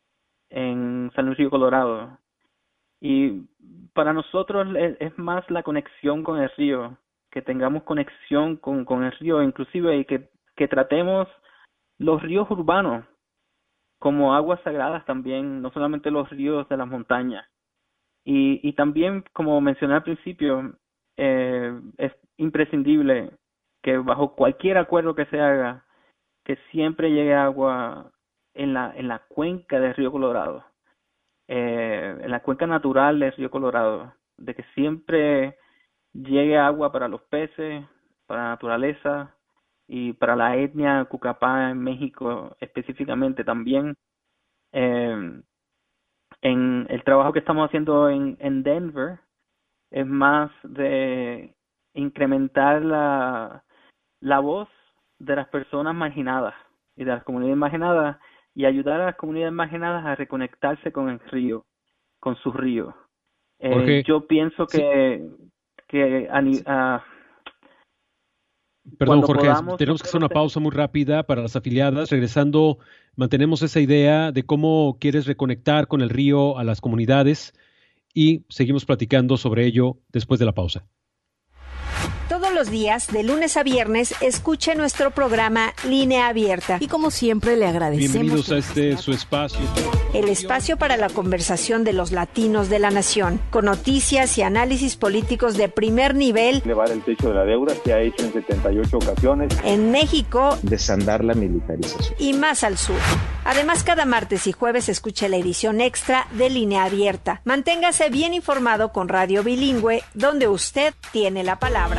en San Luis Río Colorado. Y para nosotros es, es más la conexión con el río que tengamos conexión con, con el río, inclusive y que, que tratemos los ríos urbanos como aguas sagradas también, no solamente los ríos de las montañas. Y, y también, como mencioné al principio, eh, es imprescindible que bajo cualquier acuerdo que se haga, que siempre llegue agua en la, en la cuenca del río Colorado, eh, en la cuenca natural del río Colorado, de que siempre llegue agua para los peces, para la naturaleza y para la etnia Cucapá en México específicamente también. Eh, en el trabajo que estamos haciendo en, en Denver es más de incrementar la, la voz de las personas marginadas y de las comunidades marginadas y ayudar a las comunidades marginadas a reconectarse con el río, con su río. Eh, yo pienso que, sí. que a, a, Perdón, Jorge, tenemos que hacer una pausa muy rápida para las afiliadas. Regresando, mantenemos esa idea de cómo quieres reconectar con el río a las comunidades y seguimos platicando sobre ello después de la pausa. Todos los días, de lunes a viernes, escuche nuestro programa Línea Abierta. Y como siempre, le agradecemos. Bienvenidos a este su espacio. El espacio para la conversación de los latinos de la nación, con noticias y análisis políticos de primer nivel. Elevar el techo de la deuda, se ha hecho en setenta y ocho ocasiones. En México. Desandar la militarización. Y más al sur. Además, cada martes y jueves escuche la edición extra de Línea Abierta. Manténgase bien informado con Radio Bilingüe, donde usted tiene la palabra.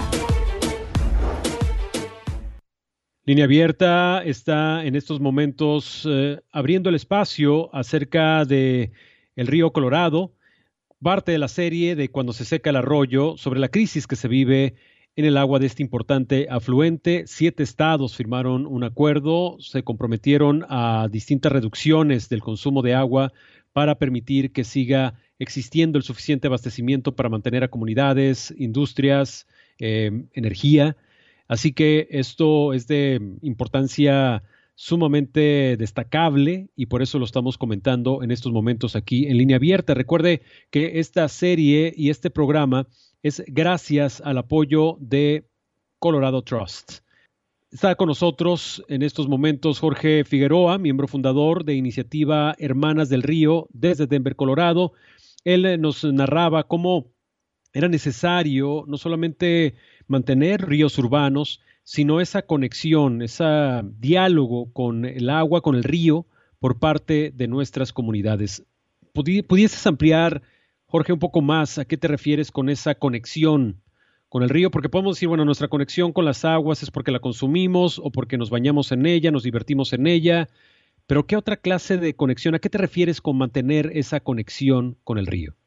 Línea Abierta está en estos momentos eh, abriendo el espacio acerca de el río Colorado, parte de la serie de Cuando se seca el arroyo, sobre la crisis que se vive en el agua de este importante afluente. Siete estados firmaron un acuerdo, se comprometieron a distintas reducciones del consumo de agua para permitir que siga existiendo el suficiente abastecimiento para mantener a comunidades, industrias, eh, energía. Así que esto es de importancia sumamente destacable y por eso lo estamos comentando en estos momentos aquí en Línea Abierta. Recuerde que esta serie y este programa es gracias al apoyo de Colorado Trust. Está con nosotros en estos momentos Jorge Figueroa, miembro fundador de Iniciativa Hermanas del Río desde Denver, Colorado. Él nos narraba cómo era necesario no solamente mantener ríos urbanos, sino esa conexión, ese diálogo con el agua, con el río, por parte de nuestras comunidades. ¿Pudieses ampliar, Jorge, un poco más a qué te refieres con esa conexión con el río? Porque podemos decir, bueno, nuestra conexión con las aguas es porque la consumimos o porque nos bañamos en ella, nos divertimos en ella, pero ¿qué otra clase de conexión? ¿A qué te refieres con mantener esa conexión con el río?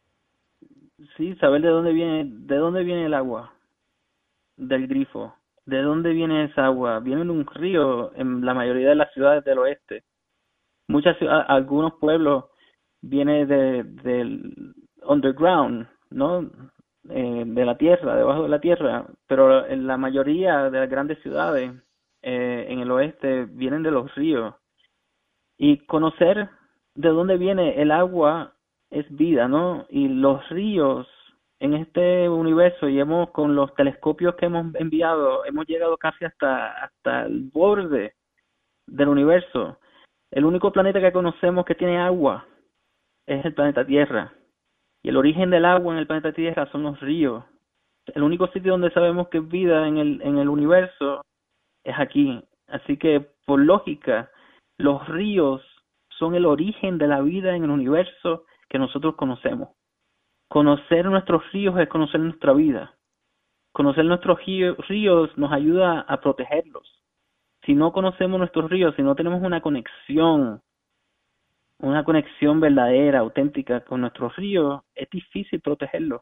Sí, saber de dónde viene, de dónde viene el agua del grifo. ¿De dónde viene esa agua? Viene de un río en la mayoría de las ciudades del oeste. Muchas algunos pueblos vienen de, del underground, ¿no? Eh, de la tierra, debajo de la tierra, pero en la mayoría de las grandes ciudades eh, en el oeste vienen de los ríos. Y conocer de dónde viene el agua es vida, ¿no? Y los ríos en este universo, y hemos, con los telescopios que hemos enviado, hemos llegado casi hasta, hasta el borde del universo. El único planeta que conocemos que tiene agua es el planeta Tierra. Y el origen del agua en el planeta Tierra son los ríos. El único sitio donde sabemos que es vida en el, en el universo es aquí. Así que, por lógica, los ríos son el origen de la vida en el universo que nosotros conocemos. Conocer nuestros ríos es conocer nuestra vida. Conocer nuestros ríos nos ayuda a protegerlos. Si no conocemos nuestros ríos, si no tenemos una conexión, una conexión verdadera, auténtica con nuestros ríos, es difícil protegerlos.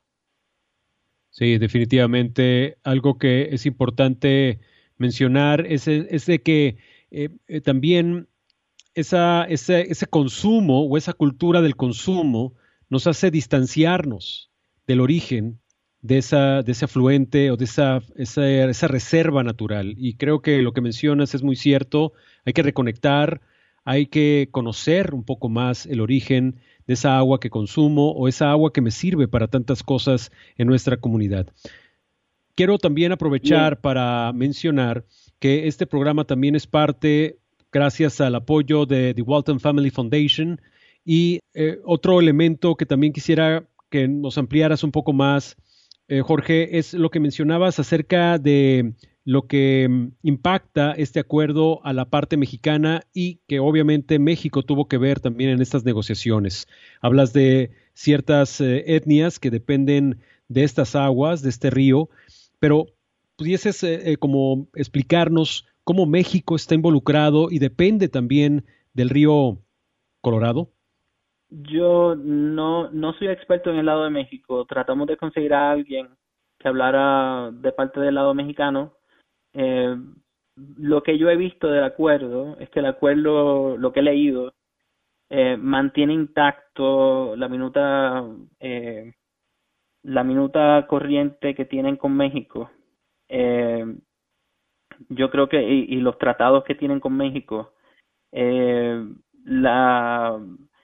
Sí, definitivamente. Algo que es importante mencionar es, es de que eh, eh, también esa, ese, ese consumo o esa cultura del consumo nos hace distanciarnos del origen de esa, de ese afluente o de esa, esa, esa reserva natural. Y creo que lo que mencionas es muy cierto. Hay que reconectar, hay que conocer un poco más el origen de esa agua que consumo o esa agua que me sirve para tantas cosas en nuestra comunidad. quiero también aprovechar Bien. para mencionar que este programa también es parte, gracias al apoyo de The Walton Family Foundation, y eh, otro elemento que también quisiera que nos ampliaras un poco más, eh, Jorge, es lo que mencionabas acerca de lo que um, impacta este acuerdo a la parte mexicana y que obviamente México tuvo que ver también en estas negociaciones. Hablas de ciertas eh, etnias que dependen de estas aguas, de este río, pero pudieses eh, eh, como explicarnos cómo México está involucrado y depende también del río Colorado. Yo no, no soy experto en el lado de México. Tratamos de conseguir a alguien que hablara de parte del lado mexicano. Eh, lo que yo he visto del acuerdo es que el acuerdo, lo que he leído, eh, mantiene intacto la minuta, eh, la minuta corriente que tienen con México. Eh, yo creo que, y, y los tratados que tienen con México, eh, la...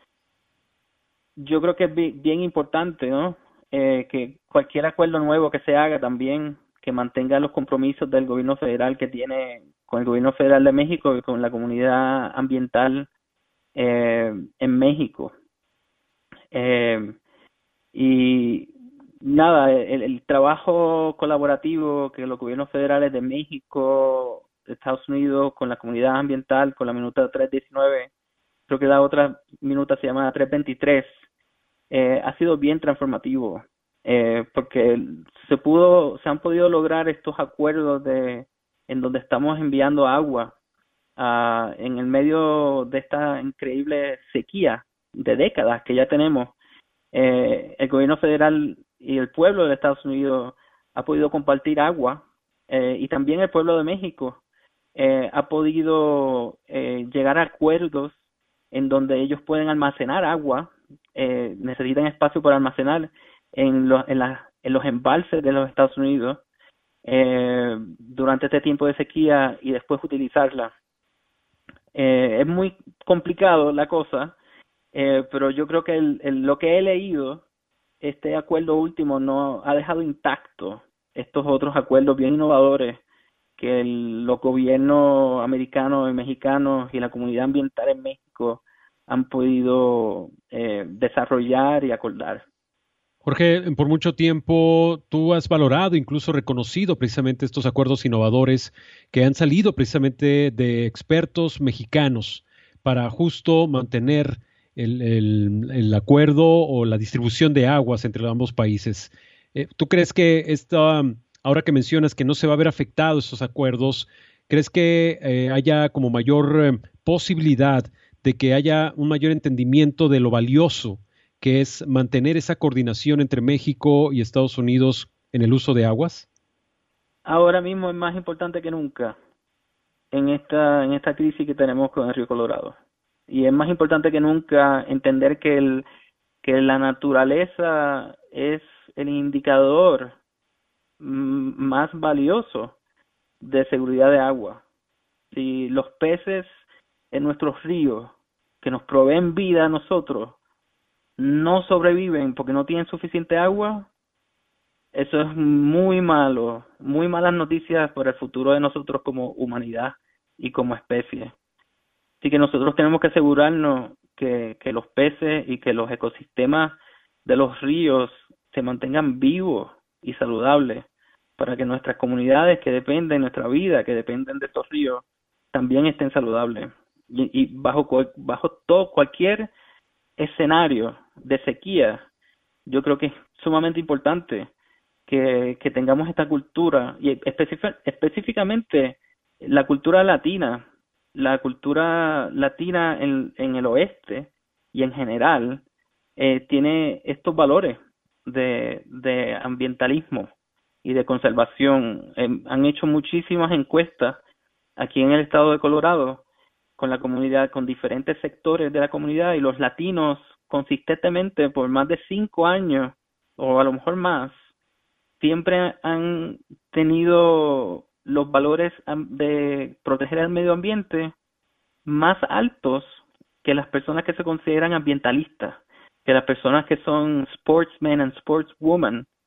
Yo creo que es bien importante, ¿no? Eh, que cualquier acuerdo nuevo que se haga también, que mantenga los compromisos del gobierno federal que tiene con el gobierno federal de México y con la comunidad ambiental eh, en México. Eh, y nada, el, el trabajo colaborativo que los gobiernos federales de México, de Estados Unidos, con la comunidad ambiental, con la minuta tres diecinueve, creo que la otra minuta se llama tres veintitrés, eh, ha sido bien transformativo, eh, porque se pudo, se han podido lograr estos acuerdos de en donde estamos enviando agua uh, en el medio de esta increíble sequía de décadas que ya tenemos. Eh, el gobierno federal y el pueblo de Estados Unidos ha podido compartir agua, eh, y también el pueblo de México eh, ha podido eh, llegar a acuerdos en donde ellos pueden almacenar agua, eh, necesitan espacio para almacenar en, lo, en, la, en los embalses de los Estados Unidos eh, durante este tiempo de sequía y después utilizarla. Eh, es muy complicado la cosa, eh, pero yo creo que el, el, lo que he leído, este acuerdo último no ha dejado intacto estos otros acuerdos bien innovadores que el, los gobiernos americanos y mexicanos y la comunidad ambiental en México han podido eh, desarrollar y acordar. Jorge, por mucho tiempo tú has valorado, incluso reconocido precisamente estos acuerdos innovadores que han salido precisamente de expertos mexicanos para justo mantener el, el, el acuerdo o la distribución de aguas entre ambos países. Eh, ¿Tú crees que esta, ahora que mencionas que no se va a ver afectado estos acuerdos, crees que eh, haya como mayor eh, posibilidad de que haya un mayor entendimiento de lo valioso que es mantener esa coordinación entre México y Estados Unidos en el uso de aguas? Ahora mismo es más importante que nunca en esta en esta crisis que tenemos con el río Colorado. Y es más importante que nunca entender que el que la naturaleza es el indicador más valioso de seguridad de agua. Si los peces en nuestros ríos que nos proveen vida a nosotros no sobreviven porque no tienen suficiente agua, eso es muy malo, muy malas noticias para el futuro de nosotros como humanidad y como especie. Así que nosotros tenemos que asegurarnos que, que los peces y que los ecosistemas de los ríos se mantengan vivos y saludables para que nuestras comunidades que dependen de nuestra vida, que dependen de estos ríos, también estén saludables. Y, y bajo, bajo todo cualquier escenario de sequía, yo creo que es sumamente importante que, que tengamos esta cultura, y específic, específicamente la cultura latina, la cultura latina en, en el oeste y en general, eh, tiene estos valores de, de ambientalismo y de conservación. Eh, han hecho muchísimas encuestas aquí en el estado de Colorado con la comunidad, con diferentes sectores de la comunidad, y los latinos consistentemente por más de cinco años o a lo mejor más siempre han tenido los valores de proteger el medio ambiente más altos que las personas que se consideran ambientalistas, que las personas que son sportsmen and sportswomen.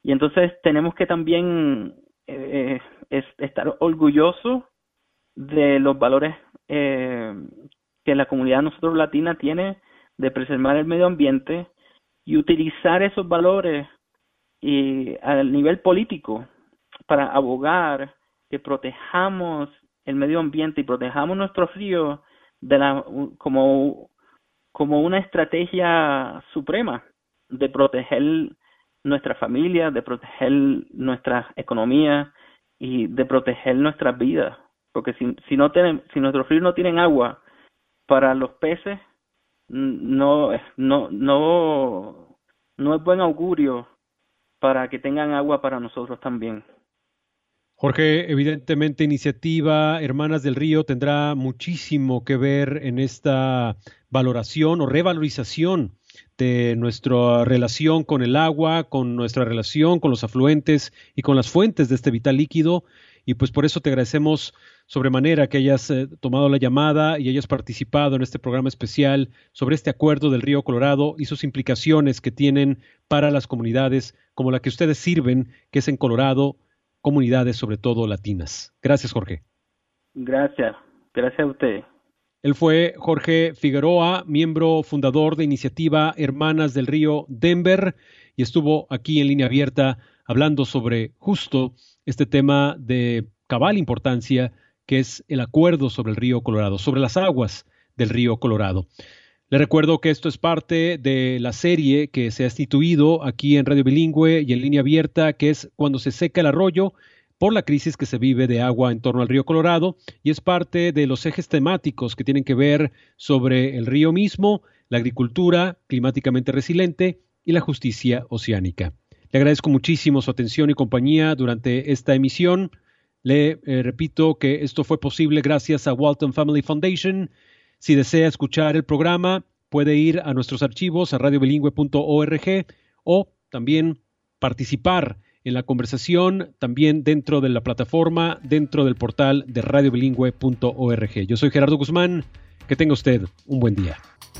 Y entonces tenemos que también eh, es, estar orgullosos de los valores eh, que la comunidad nosotros latina tiene de preservar el medio ambiente y utilizar esos valores y al nivel político para abogar que protejamos el medio ambiente y protejamos nuestros ríos de la como como una estrategia suprema de proteger nuestra familia, de proteger nuestra economía y de proteger nuestras vidas, porque si si no tienen si nuestros ríos no tienen agua para los peces, no no no no es buen augurio para que tengan agua para nosotros también. Jorge, evidentemente Iniciativa Hermanas del Río tendrá muchísimo que ver en esta valoración o revalorización de nuestra relación con el agua, con nuestra relación con los afluentes y con las fuentes de este vital líquido. Y pues por eso te agradecemos sobremanera que hayas eh, tomado la llamada y hayas participado en este programa especial sobre este acuerdo del Río Colorado y sus implicaciones que tienen para las comunidades como la que ustedes sirven, que es en Colorado, comunidades sobre todo latinas. Gracias, Jorge. Gracias. Gracias a usted. Él fue Jorge Figueroa, miembro fundador de Iniciativa Hermanas del Río Denver, y estuvo aquí en Línea Abierta hablando sobre justo este tema de cabal importancia, que es el acuerdo sobre el Río Colorado, sobre las aguas del Río Colorado. Le recuerdo que esto es parte de la serie que se ha instituido aquí en Radio Bilingüe y en Línea Abierta, que es Cuando se seca el arroyo, por la crisis que se vive de agua en torno al Río Colorado, y es parte de los ejes temáticos que tienen que ver sobre el río mismo, la agricultura climáticamente resiliente y la justicia oceánica. Le agradezco muchísimo su atención y compañía durante esta emisión. Le eh, repito que esto fue posible gracias a Walton Family Foundation. Si desea escuchar el programa, puede ir a nuestros archivos a radio bilingüe punto org o también participar en la conversación también dentro de la plataforma, dentro del portal de radio bilingüe punto org. Yo soy Gerardo Guzmán. Que tenga usted un buen día.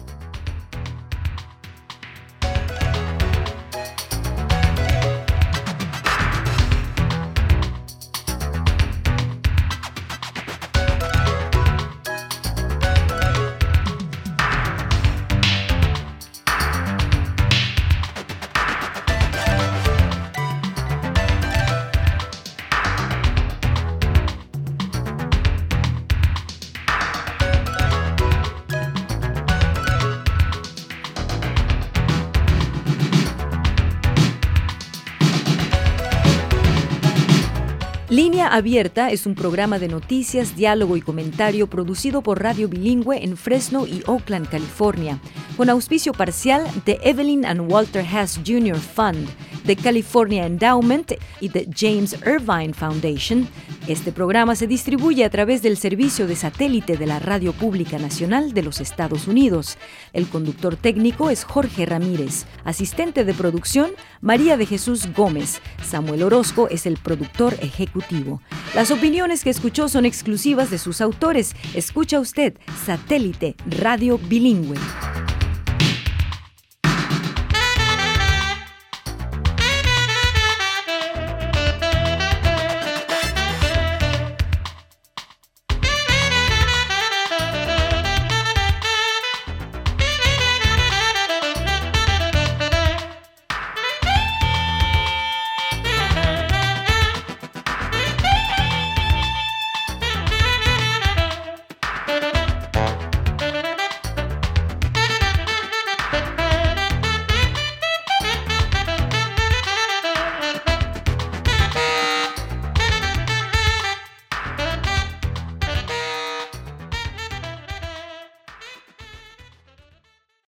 Línea Abierta es un programa de noticias, diálogo y comentario producido por Radio Bilingüe en Fresno y Oakland, California, con auspicio parcial de Evelyn and Walter Haas junior Fund, de California Endowment y de James Irvine Foundation. Este programa se distribuye a través del servicio de satélite de la Radio Pública Nacional de los Estados Unidos. El conductor técnico es Jorge Ramírez. Asistente de producción, María de Jesús Gómez. Samuel Orozco es el productor ejecutivo. Las opiniones que escuchó son exclusivas de sus autores. Escucha usted Satélite Radio Bilingüe.